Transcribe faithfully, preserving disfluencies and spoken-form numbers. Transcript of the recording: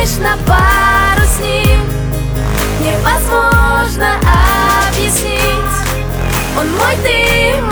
лишь на пару с ним. Невозможно объяснить. Он мой, ты